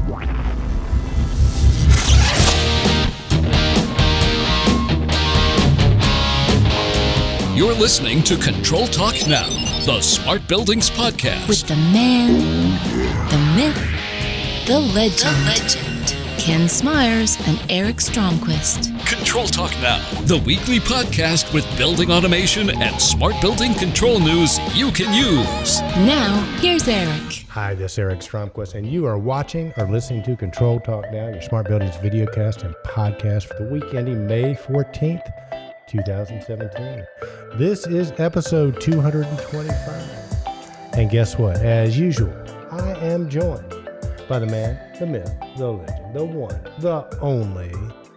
You're listening to Control Talk Now, the Smart Buildings Podcast. With the man, the myth, the legend. Ken Smyers and Eric Stromquist. Control Talk Now, the weekly podcast with building automation and smart building control news you can use. Now, here's Eric. Hi, this is Eric Stromquist, and you are watching or listening to Control Talk Now, your Smart Buildings videocast and podcast for the week ending May 14th. 2017. This is episode 225. And guess what? As usual, I am joined by the man, the myth, the legend, the one, the only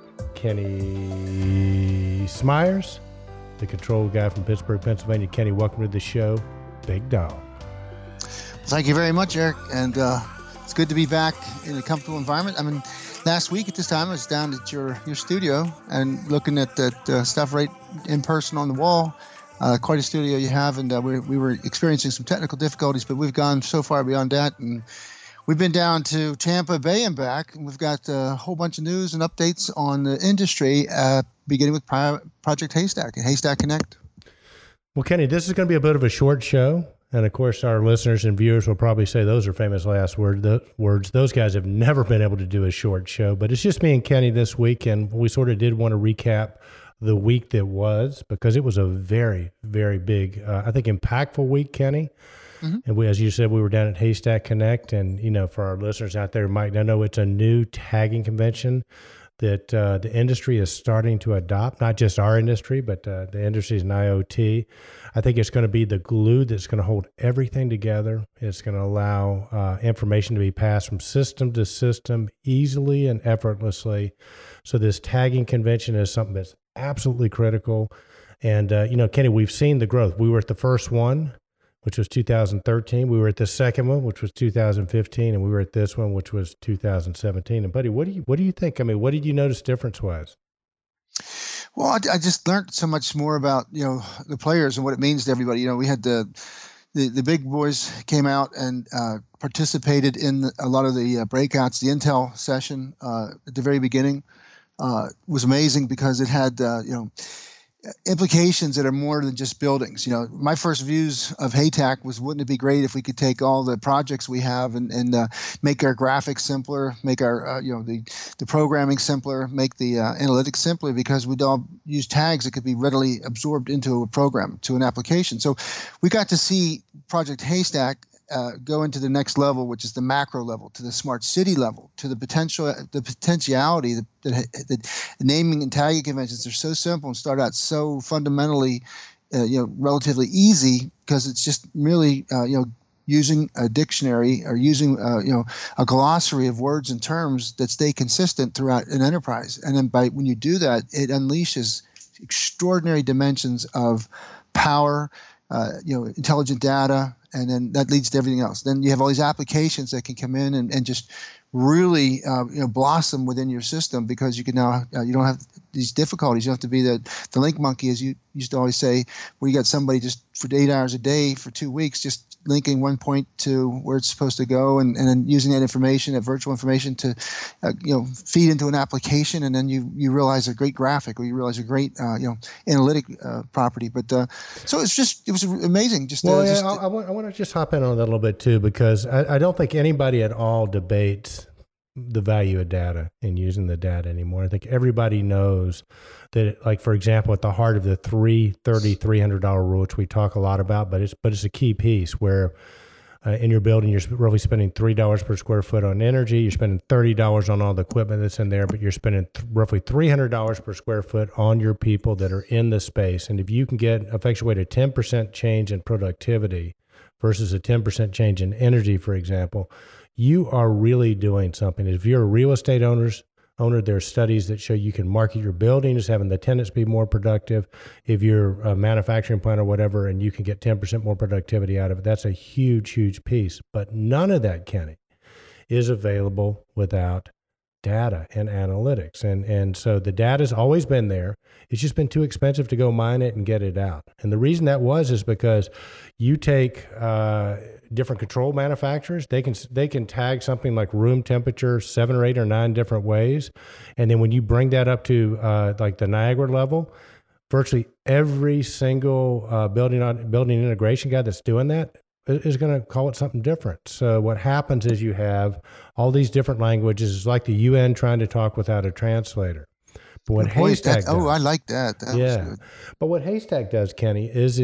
Kenny Smyers, the control guy from Pittsburgh, Pennsylvania. Kenny, welcome to the show. Big dog. Thank you very much, Eric. And it's good to be back in a comfortable environment. I mean, last week at this time, I was down at your studio and looking at that stuff right in person on the wall. Quite a studio you have, and we were experiencing some technical difficulties, but we've gone so far beyond that, and we've been down to Tampa Bay and back, and we've got a whole bunch of news and updates on the industry, beginning with Project Haystack and Haystack Connect. Well, Kenny, this is going to be a bit of a short show. And of course, our listeners and viewers will probably say those are famous last words. Those guys have never been able to do a short show, but it's just me and Kenny this week. And we sort of did want to recap the week that was, because it was a very, very big, I think, impactful week, Kenny. Mm-hmm. And we, as you said, we were down at Haystack Connect. And, you know, for our listeners out there who might not know, it's a new tagging convention that the industry is starting to adopt, not just our industry, but the industries in IoT. I think it's going to be the glue that's going to hold everything together. It's going to allow information to be passed from system to system easily and effortlessly. So this tagging convention is something that's absolutely critical. And, you know, Kenny, we've seen the growth. We were at the first one, which was 2013. We were at the second one, which was 2015, and we were at this one, which was 2017. And buddy, what do you think? I mean, what did you notice difference-wise? Well, I just learned so much more about, you know, the players and what it means to everybody. You know, we had the big boys came out and participated in a lot of the breakouts. The Intel session at the very beginning was amazing because it had, you know, implications that are more than just buildings. You know, my first views of Haystack was, wouldn't it be great if we could take all the projects we have and make our graphics simpler, make our you know, the programming simpler, make the analytics simpler, because we'd all use tags that could be readily absorbed into a program, to an application. So we got to see Project Haystack go into the next level, which is the macro level, to the smart city level, to the potentiality. The naming and tagging conventions are so simple and start out so fundamentally, you know, relatively easy, because it's just merely, you know, using a dictionary or using, you know, a glossary of words and terms that stay consistent throughout an enterprise. And then when you do that, it unleashes extraordinary dimensions of power, you know, intelligent data, and then that leads to everything else. Then you have all these applications that can come in and just really, you know, blossom within your system, because you can now, you don't have these difficulties. You don't have to be the link monkey, as you used to always say, where you got somebody just for 8 hours a day for 2 weeks, just linking one point to where it's supposed to go, and then using that information, that virtual information, to you know, feed into an application, and then you realize a great graphic, or you realize a great you know, analytic property. But so it was amazing. I want to just hop in on that a little bit too, because I don't think anybody at all debates the value of data and using the data anymore. I think everybody knows that, like, for example, at the heart of the $300 rule, which we talk a lot about, but it's a key piece where in your building, you're roughly spending $3 per square foot on energy. You're spending $30 on all the equipment that's in there, but you're spending roughly $300 per square foot on your people that are in the space. And if you can effectuate a 10% change in productivity versus a 10% change in energy, for example, you are really doing something. If you're a real estate owner, there are studies that show you can market your building as having the tenants be more productive. If you're a manufacturing plant or whatever, and you can get 10% more productivity out of it, that's a huge, huge piece. But none of that, Kenny, is available without data and analytics. And so the data's always been there. It's just been too expensive to go mine it and get it out. And the reason that is because you take different control manufacturers, they can tag something like room temperature 7 or 8 or 9 different ways. And then when you bring that up to like the Niagara level, virtually every single building integration guy that's doing that is going to call it something different. So what happens is you have all these different languages. It's like the UN trying to talk without a translator. But what Haystack does, I like that. That was good. But what Haystack does, Kenny, is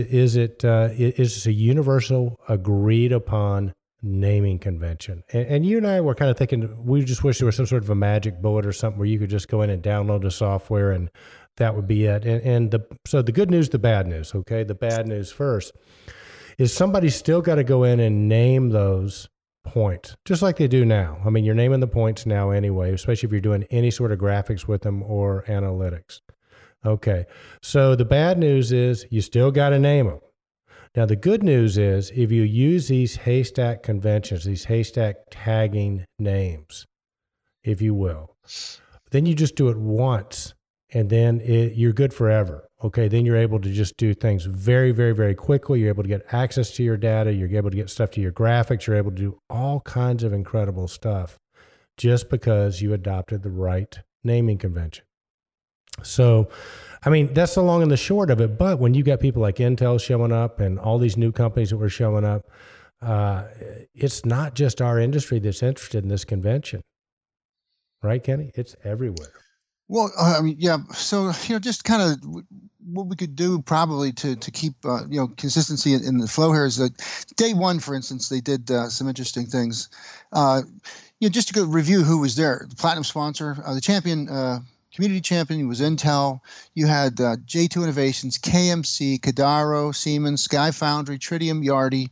a universal agreed upon naming convention. And you and I were kind of thinking, we just wish there was some sort of a magic bullet or something where you could just go in and download the software and that would be it. So the good news, the bad news, okay? The bad news first is somebody's still got to go in and name those points, just like they do now. I mean, you're naming the points now anyway, especially if you're doing any sort of graphics with them or analytics. Okay, so the bad news is you still got to name them. Now, the good news is if you use these Haystack conventions, these Haystack tagging names, if you will, then you just do it once, and then you're good forever. Okay, then you're able to just do things very, very, very quickly. You're able to get access to your data. You're able to get stuff to your graphics. You're able to do all kinds of incredible stuff just because you adopted the right naming convention. So, I mean, that's the long and the short of it. But when you got people like Intel showing up and all these new companies that were showing up, it's not just our industry that's interested in this convention. Right, Kenny? It's everywhere. Well, I mean, yeah. So, just kind of what we could do probably to keep, consistency in the flow here is that day one, for instance, they did some interesting things. Just to go review who was there. The platinum sponsor, the champion, community champion was Intel. You had J2 Innovations, KMC, Kadaro, Siemens, Sky Foundry, Tritium, Yardi,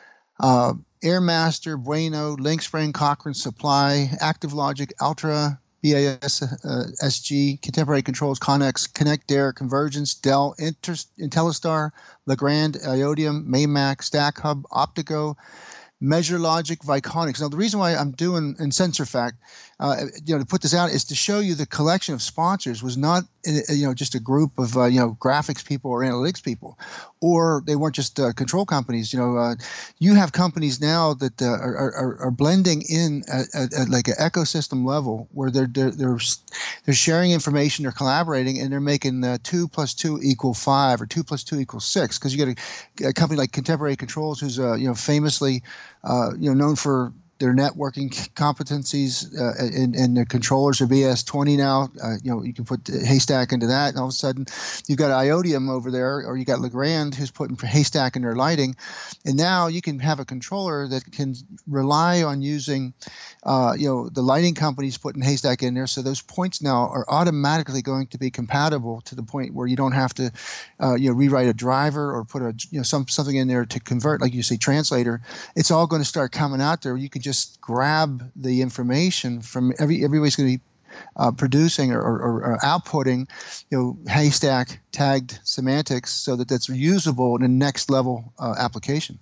Airmaster, Bueno, Linkspring, Cochrane Supply, ActiveLogic, Ultra, BAS, SG, Contemporary Controls, Connex, Connect-Air, Convergence, Dell, Intellistar, Legrand, Iodium, Maymac, StackHub, Optico, MeasureLogic, Viconics. Now, the reason why I'm doing in SensorFact, to put this out is to show you the collection of sponsors was not, just a group of, graphics people or analytics people, or they weren't just control companies. You have companies now that are blending in at like an ecosystem level where they're sharing information, they're collaborating, and they're making 2 + 2 = 5 or 2 + 2 = 6. Because you get a company like Contemporary Controls, who's famously known for their networking competencies, and the controllers are BS20 now. You can put Haystack into that, and all of a sudden you've got Iodium over there, or you got Legrand who's putting Haystack in their lighting, and now you can have a controller that can rely on using, the lighting companies putting Haystack in there. So those points now are automatically going to be compatible to the point where you don't have to, rewrite a driver or put something in there to convert, like you say, translator. It's all going to start coming out there. You can just grab the information from everybody's going to be producing or outputting, Haystack tagged semantics so that that's usable in a next level application.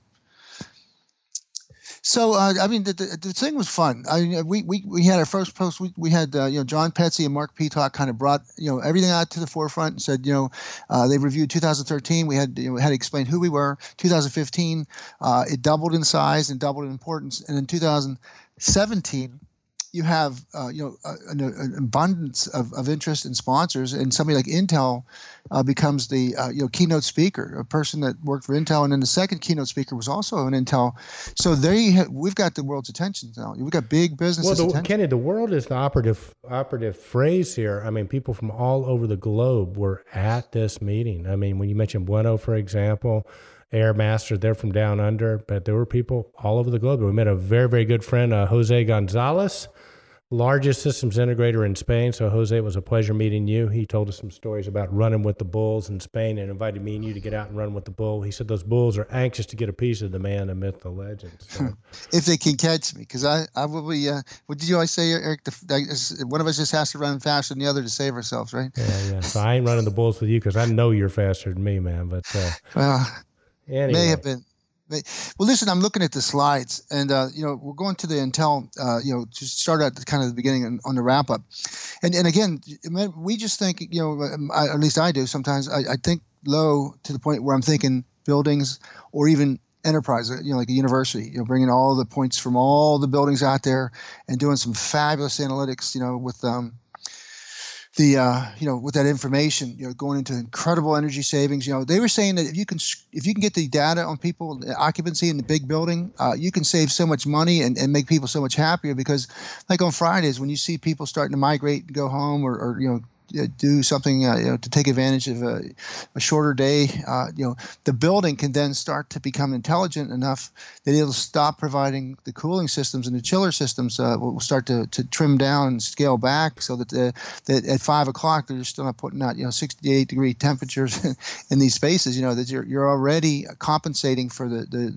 So the thing was fun. We had our first post. We had John Petsy and Mark Peacock kind of brought everything out to the forefront and said they reviewed 2013. We had to explain who we were. 2015 it doubled in size and doubled in importance, and in 2017 you have an abundance of interest in sponsors, and somebody like Intel becomes the keynote speaker, a person that worked for Intel, and then the second keynote speaker was also an Intel. So we've got the world's attention now. We've got big businesses. Well, Kenny, the world is the operative phrase here. I mean, people from all over the globe were at this meeting. I mean, when you mentioned Bueno, for example, Airmaster, they're from down under, but there were people all over the globe. We met a very, very good friend, Jose Gonzalez, largest systems integrator in Spain. So, Jose, it was a pleasure meeting you. He told us some stories about running with the bulls in Spain and invited me and you to get out and run with the bull. He said those bulls are anxious to get a piece of the man, the myth, the legend. So. If they can catch me, because I will be, what did you always say, Eric? One of us just has to run faster than the other to save ourselves, right? Yeah. So I ain't running the bulls with you because I know you're faster than me, man. But well, anyway. May have been. Well, listen, I'm looking at the slides, and we're going to the Intel. Just start at the kind of the beginning on the wrap up, and again, we just think, at least I do sometimes. I think low to the point where I'm thinking buildings or even enterprise, like a university, bringing all the points from all the buildings out there and doing some fabulous analytics, with with that information, going into incredible energy savings. They were saying that if you can get the data on people, the occupancy in the big building, you can save so much money and make people so much happier, because like on Fridays when you see people starting to migrate and go home or do something to take advantage of a shorter day, the building can then start to become intelligent enough that it'll stop providing the cooling systems, and the chiller systems will start to trim down and scale back, so that that at 5 o'clock they're still not putting out 68-degree temperatures in these spaces. That you're already compensating for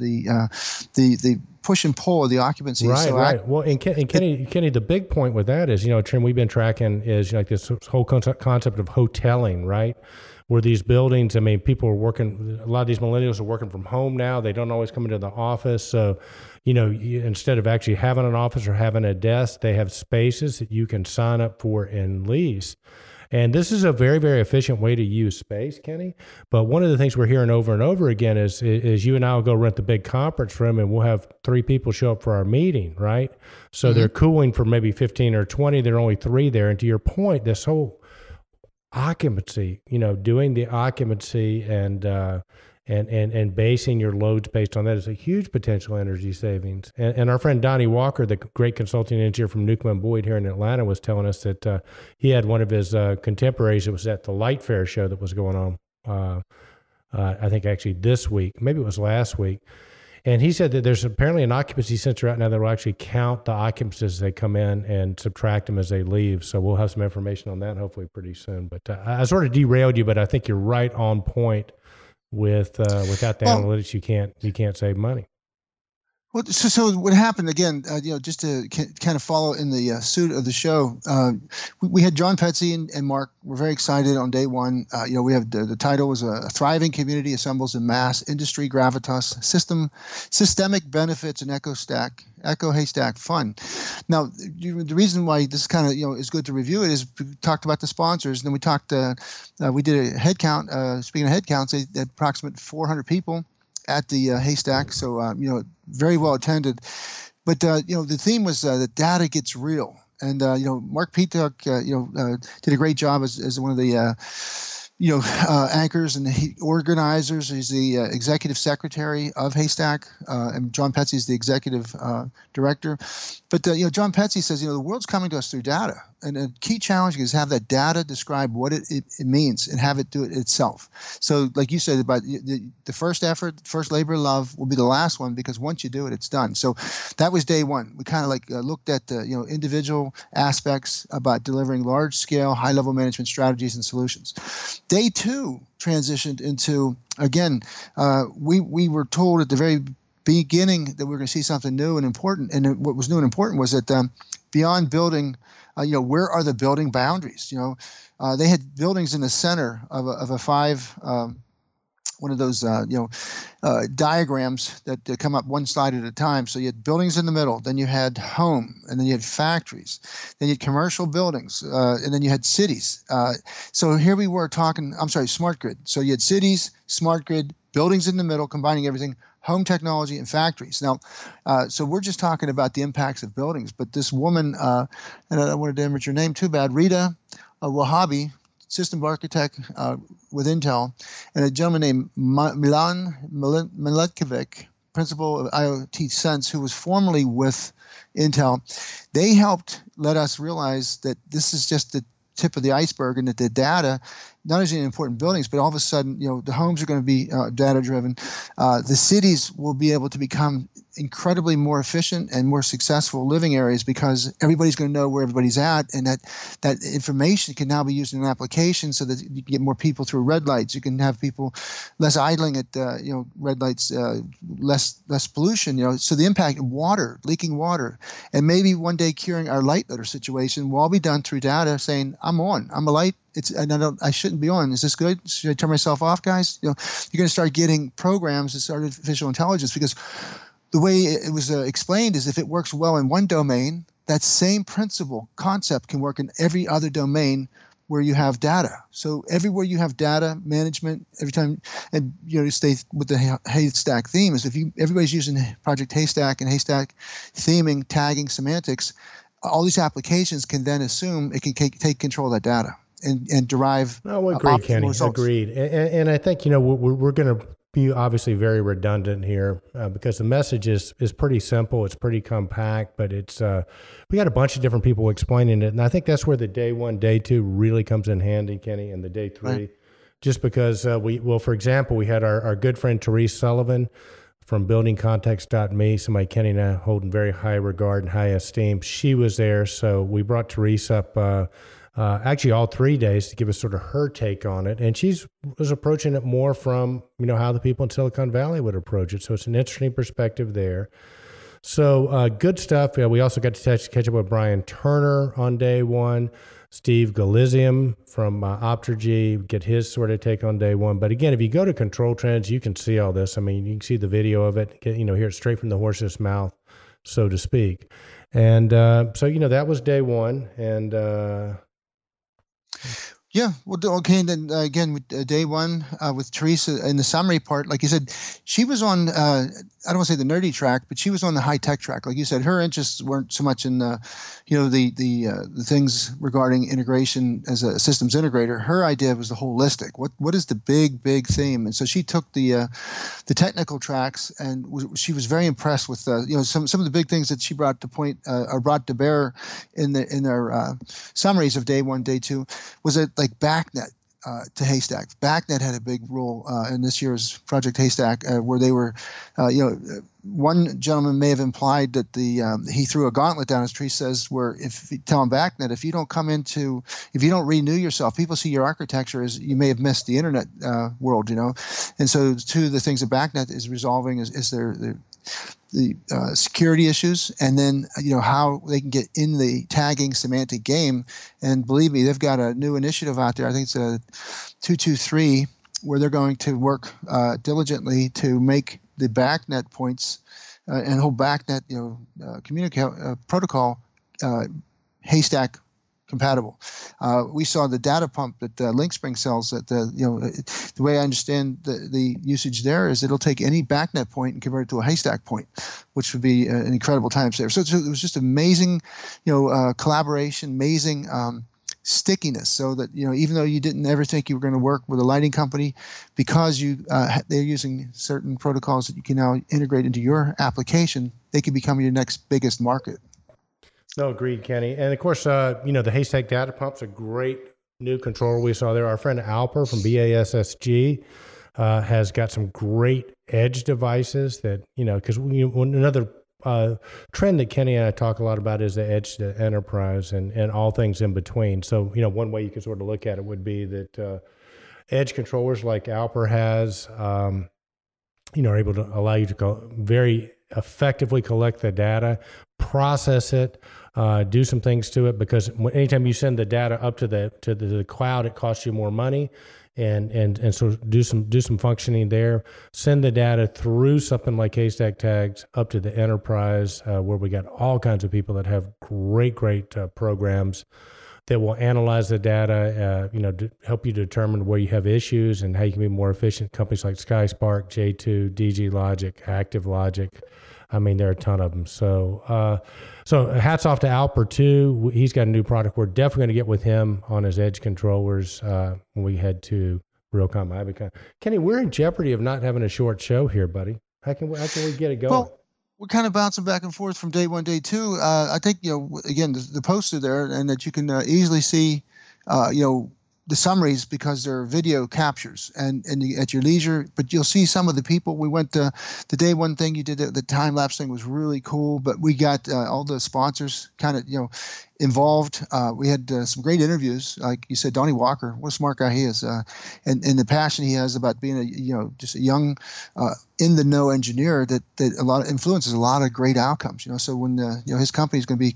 the push and pull of the occupancy. Right. Well, and Kenny, the big point with that is, Trim, we've been tracking is like this whole concept of hoteling, right? Where these buildings, people are working, a lot of these millennials are working from home now. They don't always come into the office. So, instead of actually having an office or having a desk, they have spaces that you can sign up for and lease. And this is a very, very efficient way to use space, Kenny. But one of the things we're hearing over and over again is you and I will go rent the big conference room and we'll have 3 people show up for our meeting, right? So they're cooling for maybe 15 or 20. There are only 3 there. And to your point, this whole occupancy, doing the occupancy and basing your loads based on that is a huge potential energy savings. And our friend Donnie Walker, the great consulting engineer from Newcomb & Boyd here in Atlanta, was telling us that he had one of his contemporaries that was at the Light Fair show that was going on, I think actually this week, maybe it was last week. And he said that there's apparently an occupancy sensor out now that will actually count the occupancies as they come in and subtract them as they leave. So we'll have some information on that hopefully pretty soon. But I sort of derailed you, but I think you're right on point. Without the analytics, you can't save money. Well, so what happened again? Just to kind of follow in the suit of the show, we had John Petsy and Mark. We're very excited on day one. We have the title was a thriving community assembles in mass industry gravitas systemic benefits and Echo Haystack fun. Now, the reason why this kind of is good to review it is we talked about the sponsors, and then we talked. We did a head count. Speaking of head counts, they had approximate 400 people at the Haystack, so very well attended. But the theme was that data gets real, and Mark Petuk did a great job as one of the anchors and organizers. He's the executive secretary of Haystack, and John Petsy is the executive director. But John Petsy says the world's coming to us through data, and a key challenge is have that data describe what it means and have it do it itself. So, like you said, about the first effort, first labor of love will be the last one, because once you do it, it's done. So that was day one. We kind of looked at individual aspects about delivering large scale, high level management strategies and solutions. Day two transitioned into, again, we were told at the very beginning that we were going to see something new and important. And what was new and important was that beyond building, where are the building boundaries? They had buildings in the center of a 5, one of those, diagrams that come up one slide at a time. So you had buildings in the middle, then you had home, and then you had factories, then you had commercial buildings, and then you had cities. So here we were talking, smart grid. So you had cities, smart grid, buildings in the middle, combining everything, home technology, and factories. Now, so we're just talking about the impacts of buildings, but this woman, and I wanted to remember your name too bad, Rita Wahabi, system architect with Intel, and a gentleman named Milan Miletkovic, principal of IoT Sense, who was formerly with Intel. They helped let us realize that this is just the tip of the iceberg, and that the data, not only in important buildings, but all of a sudden, the homes are going to be data driven. The cities will be able to become incredibly more efficient and more successful living areas, because everybody's going to know where everybody's at, and that information can now be used in an application so that you can get more people through red lights. You can have people less idling at red lights, less pollution. So the impact of water, leaking water, and maybe one day curing our light litter situation will all be done through data saying, I'm a light I shouldn't be on. Is this good? Should I turn myself off, guys? You're going to start getting programs. It's artificial intelligence, because the way it was explained is if it works well in one domain, that same concept can work in every other domain where you have data. So everywhere you have data management, every time, and stay with the Haystack theme, is everybody's using Project Haystack and Haystack theming, tagging, semantics, all these applications can then assume it can take control of that data and derive. No, agreed, Kenny. Results. Agreed. And I think we're going to be obviously very redundant here because the message is pretty simple. It's pretty compact, but it's we got a bunch of different people explaining it, and I think that's where the day 1, day 2 really comes in handy, Kenny, and the day 3, right. Just because for example, we had our good friend Therese Sullivan from buildingcontext.me, somebody Kenny and I hold in very high regard and high esteem. She was there, so we brought Therese up actually all 3 days to give us sort of her take on it. And she was approaching it more from, how the people in Silicon Valley would approach it. So it's an interesting perspective there. So good stuff. We also got to catch up with Brian Turner on day 1, Steve Galizium from Optergy, get his sort of take on day 1. But again, if you go to Control Trends, you can see all this. I mean, you can see the video of it, hear it straight from the horse's mouth, so to speak. And so, that was day 1. And yeah, well, okay. And then again, with day 1 with Teresa in the summary part, like you said, she was on. I don't want to say the nerdy track, but she was on the high tech track. Like you said, her interests weren't so much in the things regarding integration as a systems integrator. Her idea was the holistic. What is the big theme? And so she took the technical tracks, and she was very impressed with some of the big things that she brought to bear in their summaries of day 1, day 2. Was it like BACnet to Haystack? BACnet had a big role in this year's Project Haystack, where they were, one gentleman may have implied that he threw a gauntlet down, as Therese says, where if you tell him BACnet, if you don't renew yourself, people see your architecture as you may have missed the internet world, And so two of the things that BACnet is resolving is the security issues, and then how they can get in the tagging semantic game. And believe me, they've got a new initiative out there. I think it's a 223, where they're going to work diligently to make the BACnet points and whole BACnet protocol Haystack compatible. We saw the data pump that LinkSpring sells. The way I understand the usage there is it'll take any BACnet point and convert it to a Haystack point, which would be an incredible time saver. So it was just amazing, collaboration, amazing stickiness. So that even though you didn't ever think you were going to work with a lighting company, because they're using certain protocols that you can now integrate into your application, they can become your next biggest market. No, agreed, Kenny. And of course, the Haystack data pump's a great new controller we saw there. Our friend Alper from BASSG has got some great edge devices that, because another trend that Kenny and I talk a lot about is the edge to enterprise and all things in between. So, one way you can sort of look at it would be that edge controllers like Alper has, are able to allow you to very effectively collect the data, process it, do some things to it, because anytime you send the data up to the cloud, it costs you more money, and so do some functioning there. Send the data through something like Haystack tags up to the enterprise, where we got all kinds of people that have great programs that will analyze the data, to help you determine where you have issues and how you can be more efficient. Companies like SkySpark, J2, DG Logic, Active Logic. I mean, there are a ton of them. So hats off to Alper too. He's got a new product. We're definitely going to get with him on his edge controllers when we head to Realcomm IBCon. Kenny, we're in jeopardy of not having a short show here, buddy. How can we get it going? Well, we're kind of bouncing back and forth from day 1, day 2. I think, again, the posts are there, and that you can easily see, the summaries, because they're video captures and at your leisure. But you'll see some of the people. We went to the day 1 thing you did, the time lapse thing was really cool. But we got all the sponsors kind of involved. We had some great interviews, like you said, Donnie Walker. What a smart guy he is, and the passion he has about being just a young in the know engineer that influences a lot of great outcomes. So when his company is going to be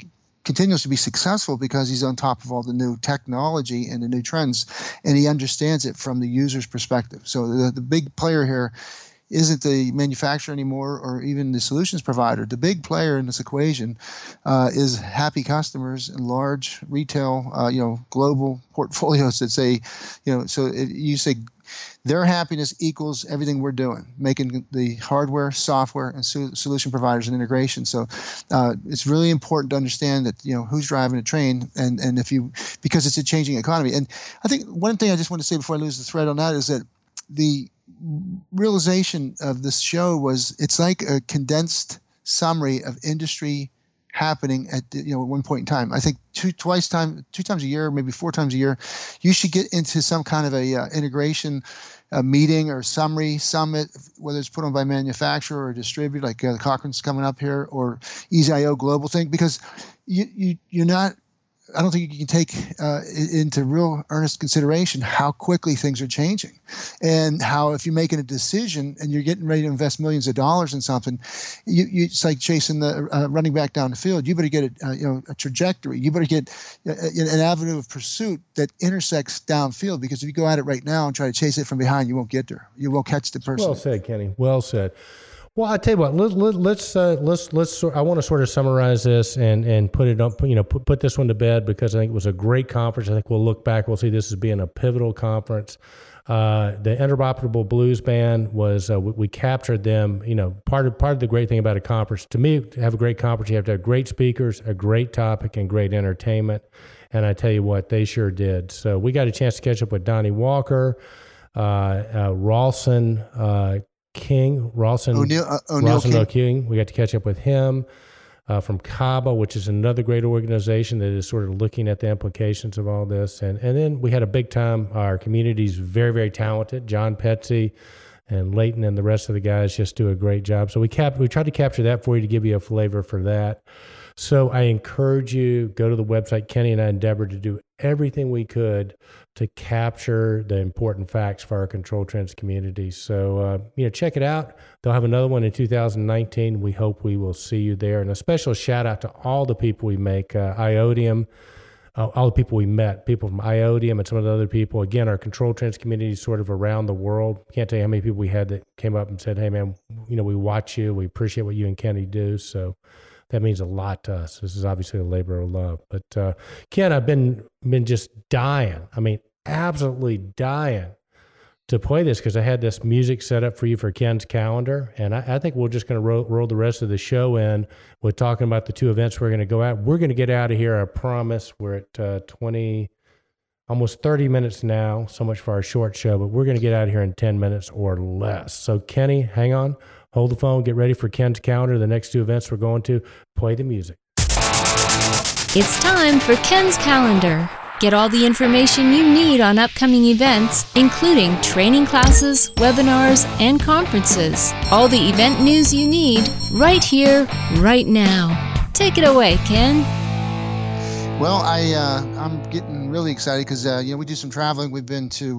continues to be successful because he's on top of all the new technology and the new trends, and he understands it from the user's perspective. So the big player here isn't the manufacturer anymore or even the solutions provider. The big player in this equation is happy customers and large retail, global portfolios that say, you say their happiness equals everything we're doing, making the hardware, software, and solution providers and integration. So it's really important to understand that, who's driving the train, and because it's a changing economy. And I think one thing I just want to say before I lose the thread on that is that the realization of this show was it's like a condensed summary of industry happening at one point in time. I think two times a year, maybe 4 times a year, you should get into some kind of a integration meeting or summary summit, whether it's put on by manufacturer or distributor, like Cochrane's coming up here, or EasyIO Global thing, because you're not. I don't think you can take into real earnest consideration how quickly things are changing, and how if you're making a decision and you're getting ready to invest millions of dollars in something, it's like chasing the running back down the field. You better get a trajectory. You better get an avenue of pursuit that intersects downfield, because if you go at it right now and try to chase it from behind, you won't get there. You won't catch the person. Well said, Kenny. Well said. Well, I tell you what, let's. I want to sort of summarize this and put it up. Put this one to bed, because I think it was a great conference. I think we'll look back, we'll see this as being a pivotal conference. The Interoperable Blues Band was we captured them. Part of the great thing about a conference, to me, to have a great conference, you have to have great speakers, a great topic, and great entertainment. And I tell you what, they sure did. So we got a chance to catch up with Donnie Walker, Ralston O'Neill King. We got to catch up with him from CABA, which is another great organization that is sort of looking at the implications of all this. And then we had a big time. Our community's very, very talented. John Petsy and Leighton and the rest of the guys just do a great job. So we tried to capture that for you to give you a flavor for that. So I encourage you, go to the website. Kenny and I endeavored to do everything we could to capture the important facts for our Control Trends community. So, check it out. They'll have another one in 2019. We hope we will see you there. And a special shout out to all the people we make, Iodium, all the people we met, people from Iodium and some of the other people. Again, our Control Trends community is sort of around the world. Can't tell you how many people we had that came up and said, hey, man, we watch you. We appreciate what you and Kenny do. So that means a lot to us. This is obviously a labor of love. But Ken, I've been just dying. I mean, absolutely dying to play this, because I had this music set up for you for Ken's calendar. And I think we're just going to roll the rest of the show in with talking about the 2 events we're going to go out. We're going to get out of here, I promise. We're at almost 30 minutes now. So much for our short show, but we're going to get out of here in 10 minutes or less. So Kenny, hang on. Hold the phone, get ready for Ken's calendar. The next 2 events we're going to. Play the music. It's time for Ken's calendar. Get all the information you need on upcoming events, including training classes, webinars, and conferences. All the event news you need right here, right now. Take it away, Ken. Well, I'm getting really excited because we do some traveling. We've been to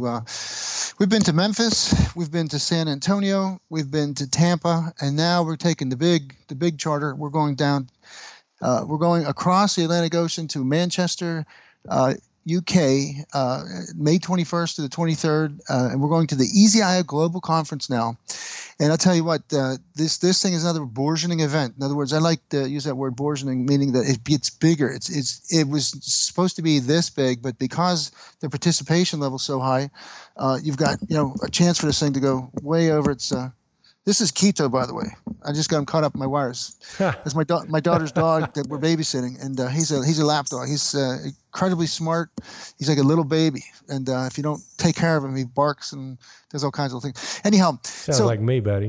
Memphis, we've been to San Antonio, we've been to Tampa, and now we're taking the big charter. We're going down. We're going across the Atlantic Ocean to Manchester, UK, May 21st to the 23rd, and we're going to the EasyIO Global Conference now. And I'll tell you what, this thing is another burgeoning event. In other words, I like to use that word burgeoning, meaning that it gets bigger. It was supposed to be this big, but because the participation level is so high, you've got a chance for this thing to go way over its. This is Quito, by the way. I just got him caught up in my wires. That's my daughter's dog that we're babysitting, and he's a lap dog. He's incredibly smart. He's like a little baby, and if you don't take care of him, he barks and does all kinds of things. Anyhow, sounds like me, buddy.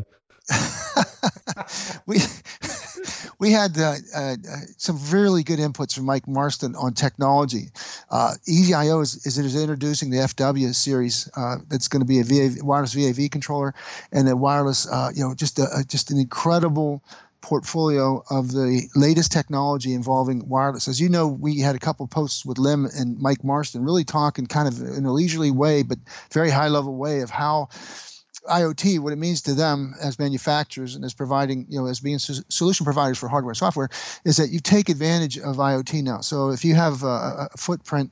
We had some really good inputs from Mike Marston on technology. EasyIO is introducing the FW series that's going to be a wireless VAV controller and a wireless, just an incredible portfolio of the latest technology involving wireless. As you know, we had a couple posts with Lim and Mike Marston really talking kind of in a leisurely way, but very high level way of how IoT, what it means to them as manufacturers and as providing, as being solution providers for hardware and software, is that you take advantage of IoT now. So if you have a footprint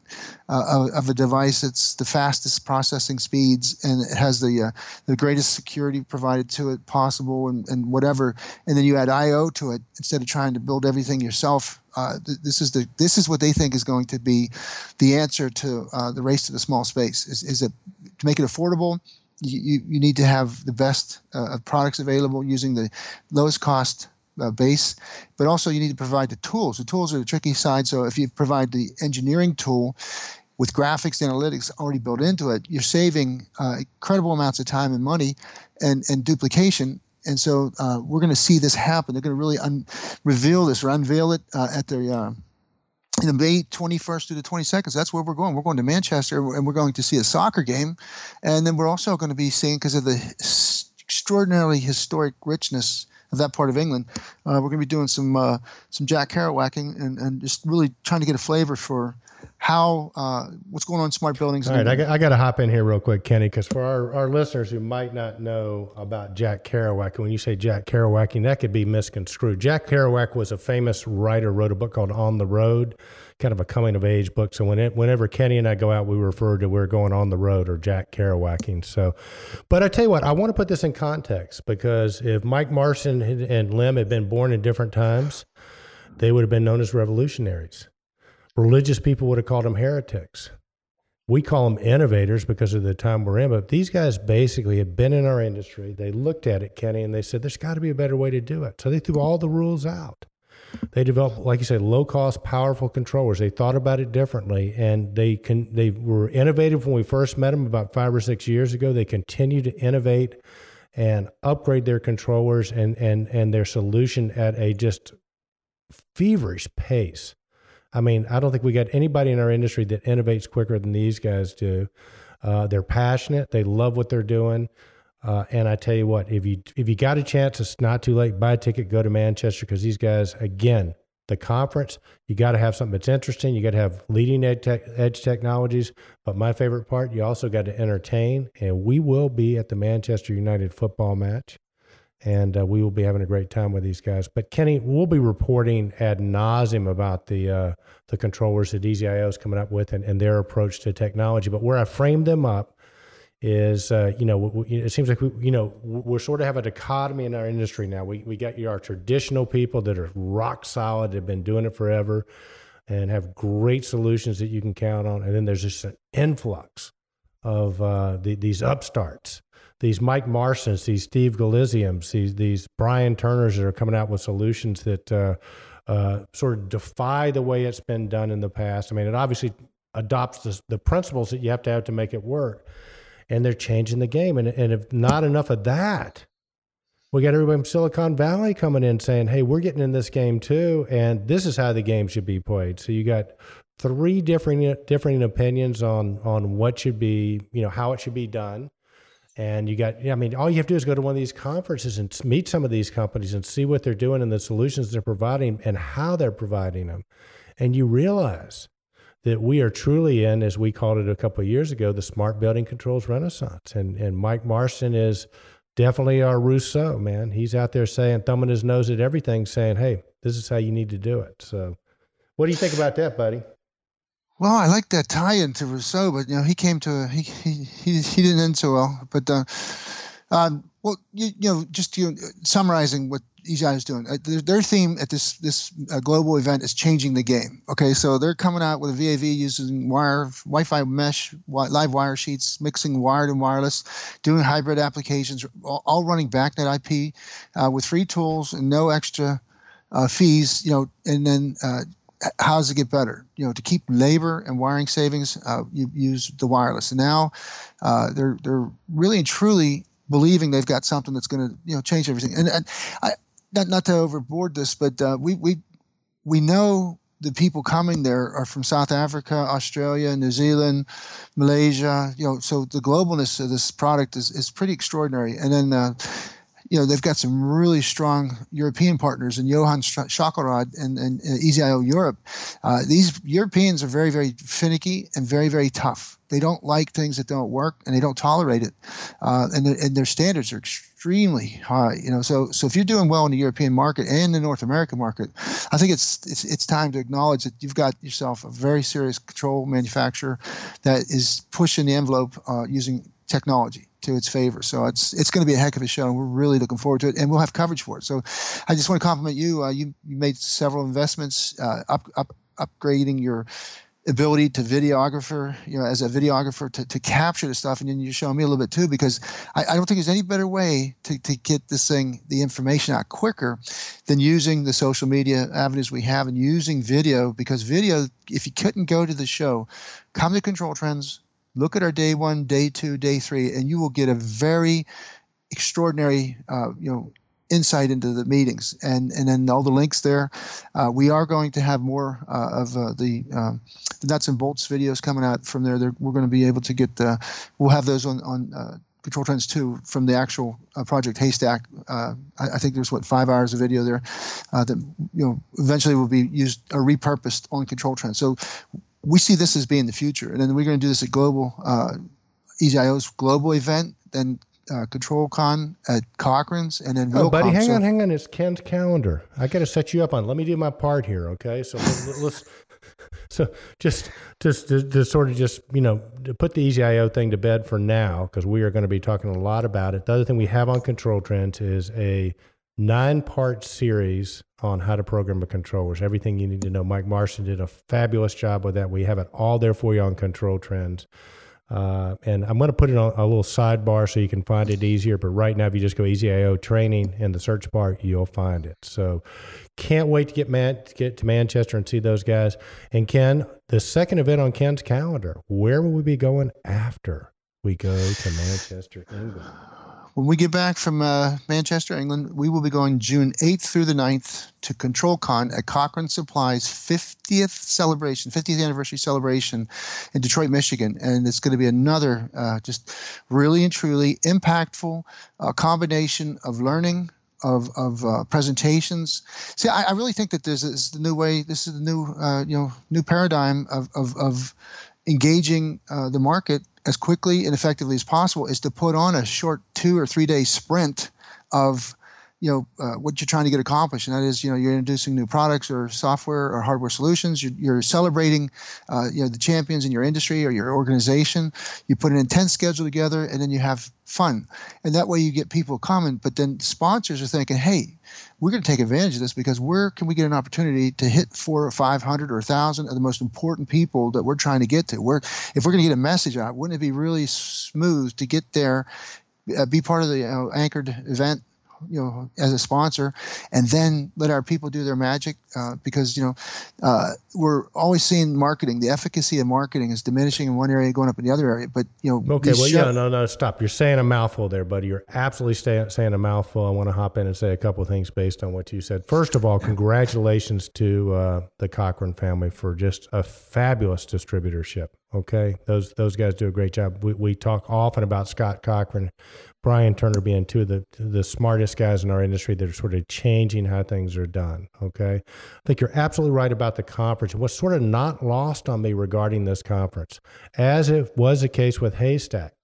of a device that's the fastest processing speeds and it has the greatest security provided to it possible and whatever, and then you add IO to it instead of trying to build everything yourself. This is what they think is going to be the answer to the race to the small space. Is that to make it affordable? You need to have the best products available using the lowest cost base, but also you need to provide the tools. The tools are the tricky side. So if you provide the engineering tool with graphics and analytics already built into it, you're saving incredible amounts of time and money and duplication. And so we're going to see this happen. They're going to really reveal this or unveil it at the May 21st through the 22nd. So that's where we're going. We're going to Manchester, and we're going to see a soccer game. And then we're also going to be seeing, because of the extraordinarily historic richness of that part of England, we're going to be doing some Jack Kerouacking and just really trying to get a flavor for how what's going on in smart buildings. All right, I got to hop in here real quick, Kenny, because for our listeners who might not know about Jack Kerouac, when you say Jack Kerouacking, that could be misconstrued. Jack Kerouac was a famous writer, wrote a book called On the Road, kind of a coming-of-age book. So whenever Kenny and I go out, we refer to we're going on the road or Jack Kerouacking. So, but I tell you what, I want to put this in context, because if Mike Marson and Lem had been born in different times, they would have been known as revolutionaries. Religious people would have called them heretics. We call them innovators because of the time we're in, but these guys basically have been in our industry. They looked at it, Kenny, and they said, there's got to be a better way to do it. So they threw all the rules out. They developed, like you said, low-cost, powerful controllers. They thought about it differently, and they were innovative when we first met them about 5 or 6 years ago. They continue to innovate and upgrade their controllers and their solution at a just feverish pace. I mean, I don't think we got anybody in our industry that innovates quicker than these guys do. They're passionate. They love what they're doing. And I tell you what, if you got a chance, it's not too late. Buy a ticket, go to Manchester, because these guys, again, the conference, you got to have something that's interesting. You got to have leading edge technologies. But my favorite part, you also got to entertain. And we will be at the Manchester United football match. And we will be having a great time with these guys. But Kenny, we'll be reporting ad nauseum about the controllers that EZ-IO is coming up with and their approach to technology. But where I framed them up is, it seems like we're sort of have a dichotomy in our industry now. We got our traditional people that are rock solid, have been doing it forever, and have great solutions that you can count on. And then there's just an influx of these upstarts. These Mike Marsons, these Steve Galiziums, these Brian Turners that are coming out with solutions that sort of defy the way it's been done in the past. I mean, it obviously adopts the principles that you have to make it work, and they're changing the game. And if not enough of that, we got everybody from Silicon Valley coming in saying, hey, we're getting in this game too, and this is how the game should be played. So you got 3 different opinions on what should be, how it should be done. And all you have to do is go to one of these conferences and meet some of these companies and see what they're doing and the solutions they're providing and how they're providing them. And you realize that we are truly in, as we called it a couple of years ago, the smart building controls renaissance. And Mike Marson is definitely our Rousseau, man. He's out there thumbing his nose at everything, saying, hey, this is how you need to do it. So what do you think about that, buddy? Well, I like that tie-in to Rousseau, but he came to he didn't end so well. But summarizing what EZ-IO is doing, their theme at this global event is changing the game. Okay, so they're coming out with a VAV using Wi-Fi mesh, live wire sheets, mixing wired and wireless, doing hybrid applications, all running BACnet IP with free tools and no extra fees. And then. How does it get better? To keep labor and wiring savings, you use the wireless. And now they're really and truly believing they've got something that's going to change everything. And I, not to overboard this, but we know the people coming there are from South Africa, Australia, New Zealand, Malaysia. So the globalness of this product is pretty extraordinary. And then they've got some really strong European partners in Johann Schackelrad and Easy.io Europe. These Europeans are very, very finicky and very, very tough. They don't like things that don't work, and they don't tolerate it. And their standards are extremely high. So if you're doing well in the European market and the North American market, I think it's time to acknowledge that you've got yourself a very serious control manufacturer that is pushing the envelope using technology to its favor. So it's going to be a heck of a show, and we're really looking forward to it, and we'll have coverage for it. So I just want to compliment you. You made several investments, upgrading your ability to videographer, as a videographer to capture the stuff, and then you're showing me a little bit too, because I don't think there's any better way to get the information out quicker than using the social media avenues we have and using video, because video, if you couldn't go to the show, come to Control Trends, look at our day 1, day 2, day 3, and you will get a very extraordinary, insight into the meetings, and then all the links there. We are going to have more of the nuts and bolts videos coming out from there. We're going to be able to get. We'll have those on Control Trends 2 from the actual Project Haystack. I think there's 5 hours of video there that eventually will be used or repurposed on Control Trends. So we see this as being the future, and then we're going to do this at Global Easy.io's global event, then ControlCon at Cochrane's, and then Wilcom. Buddy, hang on. It's Ken's calendar. I got to set you up on. Let me do my part here, okay? So let's. So just to sort of to put the Easy.io thing to bed for now, because we are going to be talking a lot about it. The other thing we have on Control Trends is a 9-part series on how to program a controllers. Everything you need to know. Mike Marston did a fabulous job with that. We have it all there for you on Control Trends. And I'm going to put it on a little sidebar so you can find it easier. But right now, if you just go Easy.io training in the search bar, you'll find it. So can't wait to get to Manchester and see those guys. And Ken, the second event on Ken's calendar, where will we be going after we go to Manchester, England? When we get back from Manchester, England, we will be going June 8th through the 9th to ControlCon at Cochrane Supply's 50th anniversary celebration in Detroit, Michigan. And it's going to be another just really and truly impactful combination of learning, of presentations. See, I really think that this is the new way. This is the new paradigm of engaging the market as quickly and effectively as possible, is to put on a short 2 or 3 day sprint of what you're trying to get accomplished, and that is you're introducing new products or software or hardware solutions. You're celebrating the champions in your industry or your organization. You put an intense schedule together, and then you have fun, and that way you get people coming. But then sponsors are thinking, hey, we're going to take advantage of this, because where can we get an opportunity to hit 400 or 500 or 1,000 of the most important people that we're trying to get to? If we're going to get a message out, wouldn't it be really smooth to get there, be part of the anchored event, as a sponsor, and then let our people do their magic, because we're always seeing marketing. The efficacy of marketing is diminishing in one area, going up in the other area. But okay, no, stop. You're saying a mouthful there, buddy. You're absolutely saying a mouthful. I want to hop in and say a couple of things based on what you said. First of all, congratulations to the Cochrane family for just a fabulous distributorship. Okay, those guys do a great job. We talk often about Scott Cochrane, Brian Turner being two of the smartest guys in our industry that are sort of changing how things are done. Okay, I think you're absolutely right about the conference. What's sort of not lost on me regarding this conference, as it was the case with Haystack,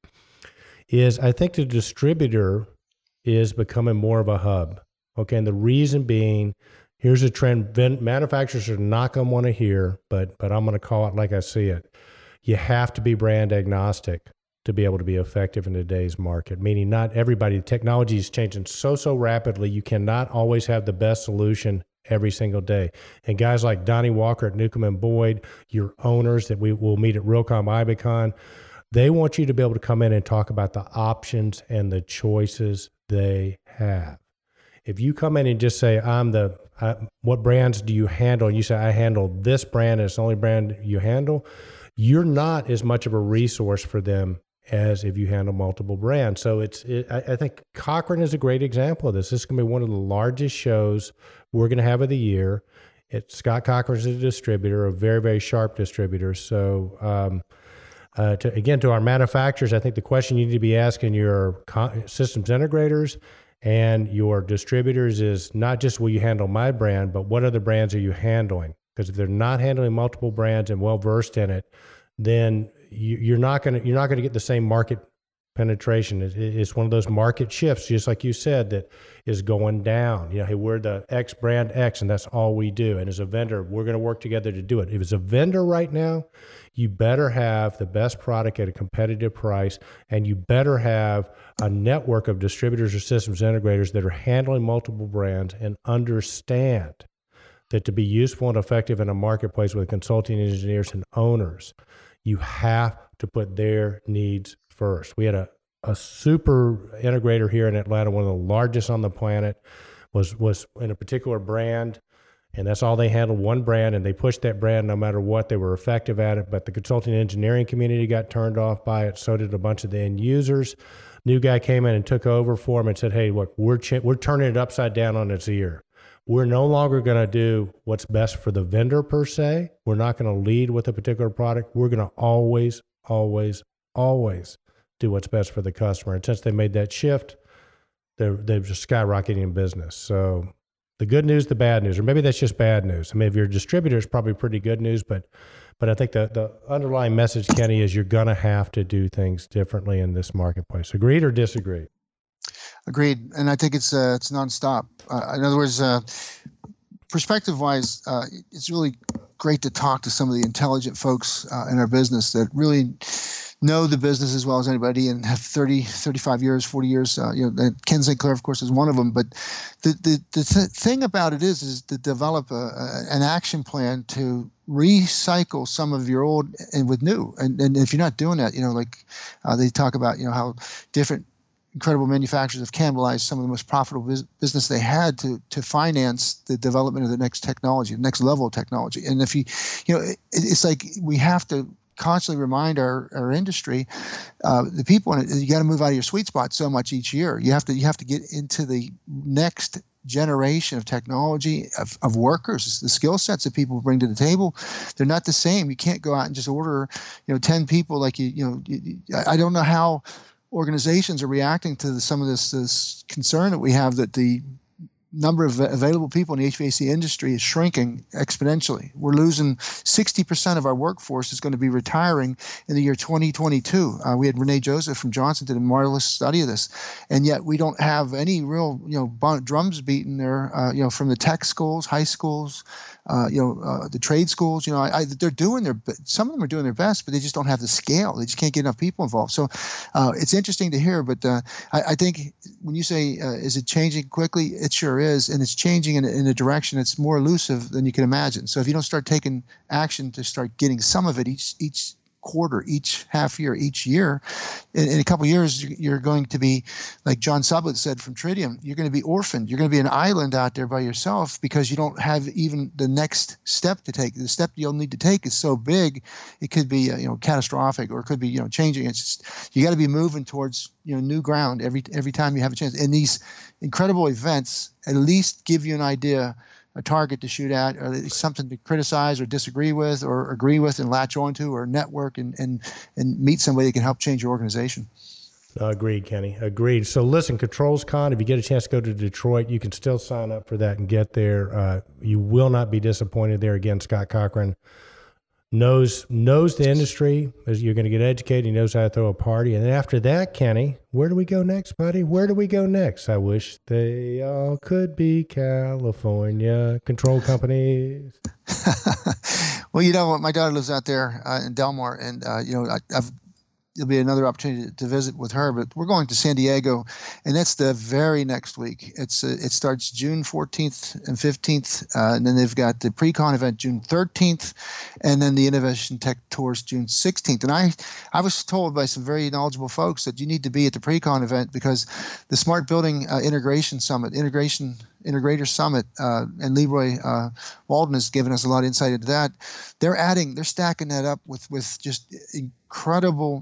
is I think the distributor is becoming more of a hub. Okay, and the reason being, here's a trend manufacturers are not going to want to hear, but I'm going to call it like I see it. You have to be brand agnostic to be able to be effective in today's market, meaning not everybody. The technology is changing so rapidly, you cannot always have the best solution every single day. And guys like Donnie Walker at Newcomb & Boyd, your owners that we will meet at Realcomm IBCon, they want you to be able to come in and talk about the options and the choices they have. If you come in and just say, what brands do you handle? And you say, I handle this brand, and it's the only brand you handle, you're not as much of a resource for them as if you handle multiple brands. So I think Cochrane is a great example of this. This is going to be one of the largest shows we're going to have of the year. Scott Cochrane is a distributor, a very, very sharp distributor. So to our manufacturers, I think the question you need to be asking your systems integrators And your distributors is not just will you handle my brand, but what other brands are you handling? Because if they're not handling multiple brands and well versed in it, then you're not going to get the same market penetration. It's one of those market shifts, just like you said, that is going down. Hey, we're the X brand X, and that's all we do. And as a vendor, we're going to work together to do it. If it's a vendor right now, you better have the best product at a competitive price, and you better have a network of distributors or systems integrators that are handling multiple brands and understand that to be useful and effective in a marketplace with consulting engineers and owners, you have to put their needs first. We had a super integrator here in Atlanta, one of the largest on the planet, was in a particular brand, and that's all they handled, one brand, and they pushed that brand no matter what. They were effective at it, but the consulting engineering community got turned off by it. So did a bunch of the end users. New guy came in and took over for him and said, hey, look, we're turning it upside down on its ear. We're no longer going to do what's best for the vendor per se. We're not going to lead with a particular product. We're going to always, always, always do what's best for the customer. And since they made that shift, they're just skyrocketing in business. So the good news, the bad news, or maybe that's just bad news. I mean, if you're a distributor, it's probably pretty good news, but I think the underlying message, Kenny, is you're going to have to do things differently in this marketplace. Agreed or disagree? Agreed. And I think it's nonstop. In other words, perspective-wise, it's really great to talk to some of the intelligent folks in our business that really know the business as well as anybody and have 30, 35 years, 40 years. Ken St. Clair, of course, is one of them. But the thing about it is to develop an action plan to recycle some of your old and with new. And if you're not doing that, they talk about, how different incredible manufacturers have cannibalized some of the most profitable business they had to finance the development of the next technology, the next level of technology. And if it's like we have to constantly remind our industry, the people in it, you got to move out of your sweet spot so much each year. You have to get into the next generation of technology, of workers. The skill sets that people bring to the table, they're not the same. You can't go out and just order 10 people like I don't know how organizations are reacting to some of this concern that we have that the number of available people in the HVAC industry is shrinking exponentially. We're losing 60% of our workforce is going to be retiring in the year 2022. We had Renee Joseph from Johnson did a marvelous study of this, and yet we don't have any real drums beating there. From the tech schools, high schools, the trade schools. They're doing some of them are doing their best, but they just don't have the scale. They just can't get enough people involved. So it's interesting to hear. But I think when you say is it changing quickly, it sure is, and it's changing in a direction that's more elusive than you can imagine. So if you don't start taking action to start getting some of it each quarter, each half year, each year, in a couple of years, you're going to be, like John Sublett said from Tritium, you're going to be orphaned. You're going to be an island out there by yourself because you don't have even the next step to take. The step you'll need to take is so big, it could be catastrophic, or it could be changing. It's just, you got to be moving towards new ground every time you have a chance. And these incredible events at least give you an idea, a target to shoot at, or something to criticize or disagree with or agree with and latch onto, or network and meet somebody that can help change your organization. Agreed, Kenny. Agreed. So listen, ControlsCon, if you get a chance to go to Detroit, you can still sign up for that and get there. You will not be disappointed there. Again, Scott Cochran knows the industry. You're going to get educated. He knows how to throw a party. And then after that, Kenny, where do we go next, buddy? Where do we go next? I wish they all could be California control companies. Well, my daughter lives out there in Del Mar, and there'll be another opportunity to visit with her, but we're going to San Diego, and that's the very next week. It starts June 14th and 15th, and then they've got the pre-con event June 13th, and then the Innovation Tech Tours June 16th. And I was told by some very knowledgeable folks that you need to be at the pre-con event because the Smart Building Integration Summit, Integrator Summit, and Leroy Walden has given us a lot of insight into that. They're stacking that up with just incredible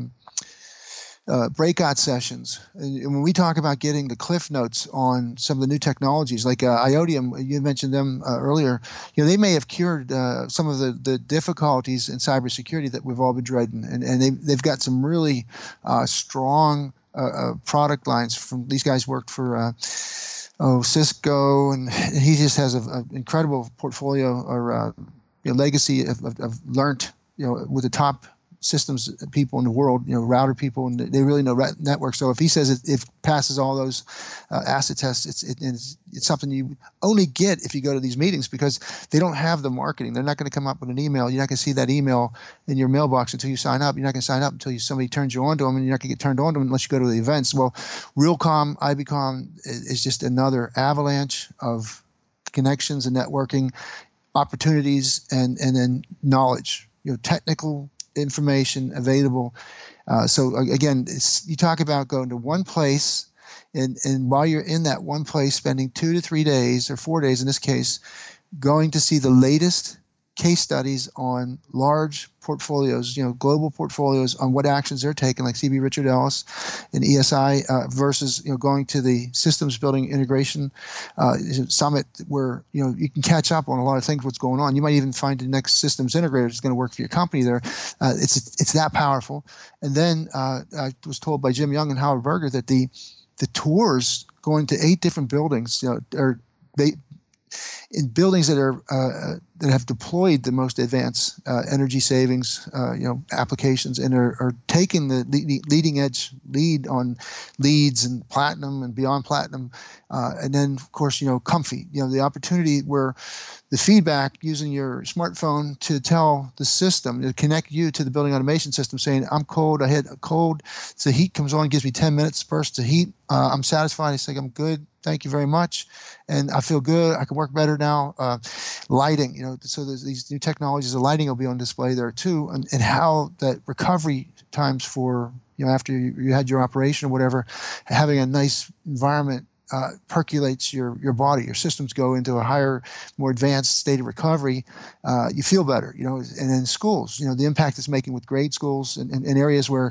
breakout sessions. And when we talk about getting the cliff notes on some of the new technologies, like Iodium, you mentioned them earlier, they may have cured some of the difficulties in cybersecurity that we've all been dreading. And they've got some really strong product lines. From these guys worked for Cisco, and he just has an incredible portfolio or legacy of learned with the top systems people in the world, router people, and they really know networks. So if he says it passes all those acid tests, it's something you only get if you go to these meetings, because they don't have the marketing. They're not going to come up with an email. You're not going to see that email in your mailbox until you sign up. You're not going to sign up until somebody turns you on to them, and you're not going to get turned on to them unless you go to the events. Well, Realcomm, IBComm is just another avalanche of connections and networking opportunities, and then knowledge, technical information available. So again, you talk about going to one place, and while you're in that one place, spending 2 to 3 days or 4 days in this case, going to see the latest case studies on large portfolios, global portfolios, on what actions they're taking, like CB Richard Ellis and ESI, versus going to the systems building integration summit, where you can catch up on a lot of things, what's going on. You might even find the next systems integrator is going to work for your company there. It's that powerful. And then I was told by Jim Young and Howard Berger that the tours going to 8 different buildings, in buildings that are that have deployed the most advanced energy savings applications, and are taking the leading edge lead on leads and platinum and beyond platinum, and then of course comfy, the opportunity where the feedback, using your smartphone to tell the system, to connect you to the building automation system, saying, I'm cold, I hit a cold, so heat comes on, gives me 10 minutes burst of heat, I'm satisfied, I say I'm good, thank you very much, and I feel good, I can work better now. Lighting, so there's these new technologies, the lighting will be on display there too, and how that recovery times for, after you had your operation or whatever, having a nice environment percolates your body. Your systems go into a higher, more advanced state of recovery. You feel better, and in schools, the impact it's making with grade schools and areas where,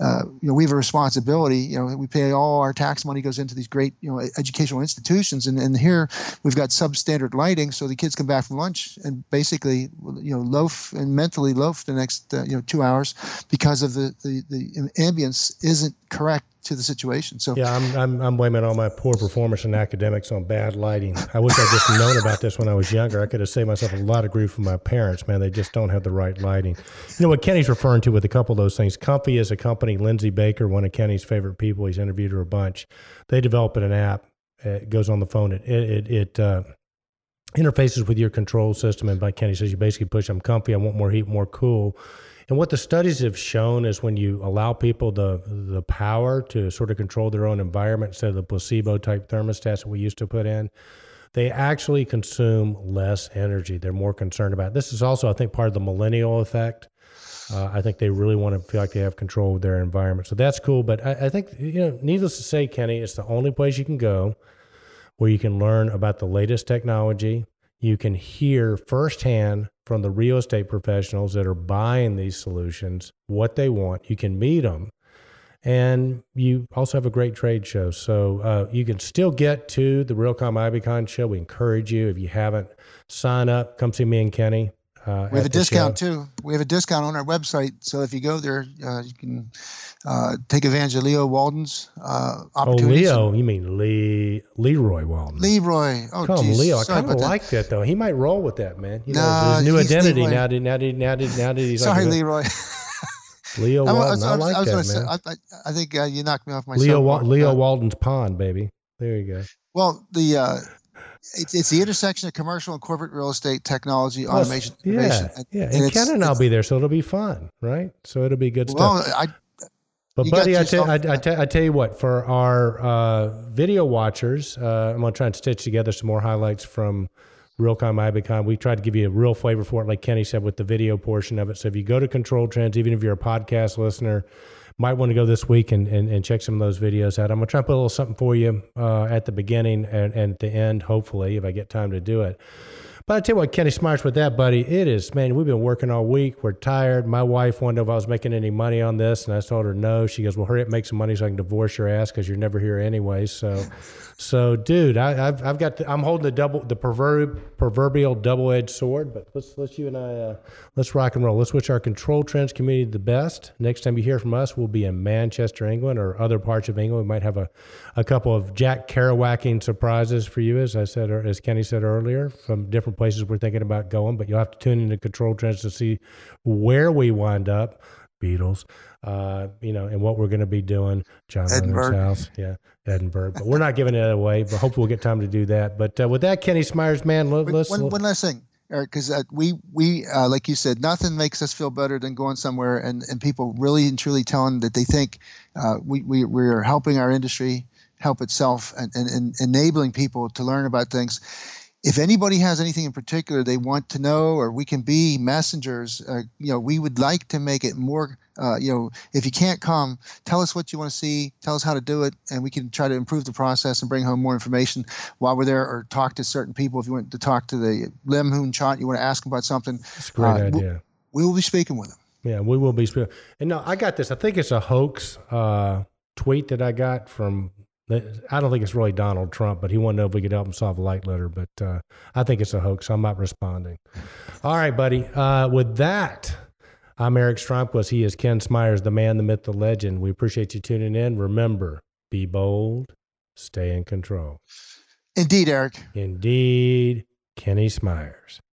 we have a responsibility. We pay all our tax money goes into these great, educational institutions. And here we've got substandard lighting. So the kids come back from lunch and basically, loaf and mentally loaf the next, 2 hours because of the ambience isn't correct to the situation. So yeah, I'm blaming all my poor performance in academics on bad lighting. I wish I'd just known about this when I was younger. I could have saved myself a lot of grief from my parents, man. They just don't have the right lighting. What Kenny's referring to with a couple of those things, Comfy is a company, Lindsay Baker, one of Kenny's favorite people, he's interviewed her a bunch. They developed an app. It goes on the phone. It interfaces with your control system. And like Kenny says, you basically push, I'm comfy, I want more heat, more cool. And what the studies have shown is when you allow people the power to sort of control their own environment instead of the placebo-type thermostats that we used to put in, they actually consume less energy. They're more concerned about it. This is also, I think, part of the millennial effect. I think they really want to feel like they have control of their environment. So that's cool. But I think, needless to say, Kenny, it's the only place you can go where you can learn about the latest technology. You can hear firsthand from the real estate professionals that are buying these solutions what they want. You can meet them. And you also have a great trade show. So you can still get to the Realcomm IBCon show. We encourage you, if you haven't, sign up. Come see me and Kenny. We have a discount too. We have a discount on our website. So if you go there, you can take advantage of Leo Walden's opportunities. Oh, Leo? You mean Leroy Walden? Leroy. Oh, Come, geez. Leo. I kind of like that, though. He might roll with that, man. No, his new identity Leroy. now that he's Sorry, like, Leroy. Leo Walden. I like that, man. I think you knocked me off my Leo soapbox. Walden's pond, baby. There you go. Well, it's the intersection of commercial and corporate real estate, technology, automation, innovation. Yeah. And Ken and I'll be there, so it'll be fun, right? So it'll be good stuff. But buddy, I tell you what, for our video watchers, I'm going to try and stitch together some more highlights from Realcomm IBCon. We tried to give you a real flavor for it, like Kenny said, with the video portion of it. So if you go to Control Trends, even if you're a podcast listener, might want to go this week and check some of those videos out. I'm going to try and put a little something for you at the beginning and at the end, hopefully, if I get time to do it. But I tell you what, Kenny Smyers, with that, buddy, it is, man, we've been working all week. We're tired. My wife wondered if I was making any money on this, and I told her no. She goes, well, hurry up, make some money so I can divorce your ass because you're never here anyway. So dude, I'm holding the proverbial double-edged sword, but let's you and I, let's rock and roll. Let's wish our Control Trends community the best. Next time you hear from us, we'll be in Manchester, England, or other parts of England. We might have a couple of Jack Kerouacking surprises for you, as Kenny said earlier, from different places we're thinking about going, but you'll have to tune into Control Trends to see where we wind up. Beatles, and what we're going to be doing. John Lennon's house. Yeah, Edinburgh. But we're not giving it away, but hopefully we'll get time to do that. But with that, Kenny Smyers, man, let's... One last thing, Eric, because we like you said, nothing makes us feel better than going somewhere and people really and truly telling that they think we're helping our industry help itself and enabling people to learn about things. If anybody has anything in particular they want to know, or we can be messengers, we would like to make it more, if you can't come, tell us what you want to see, tell us how to do it, and we can try to improve the process and bring home more information while we're there, or talk to certain people. If you want to talk to the Lim Hoon Chant, you want to ask them about something. That's a great idea. We will be speaking with them. Yeah, we will be speaking. And no, I got this. I think it's a hoax tweet that I got from... I don't think it's really Donald Trump, but he wanted to know if we could help him solve a light letter. But I think it's a hoax, so I'm not responding. All right, buddy. With that, I'm Eric Stromquist. He is Ken Smyers, the man, the myth, the legend. We appreciate you tuning in. Remember, be bold, stay in control. Indeed, Eric. Indeed, Kenny Smyers.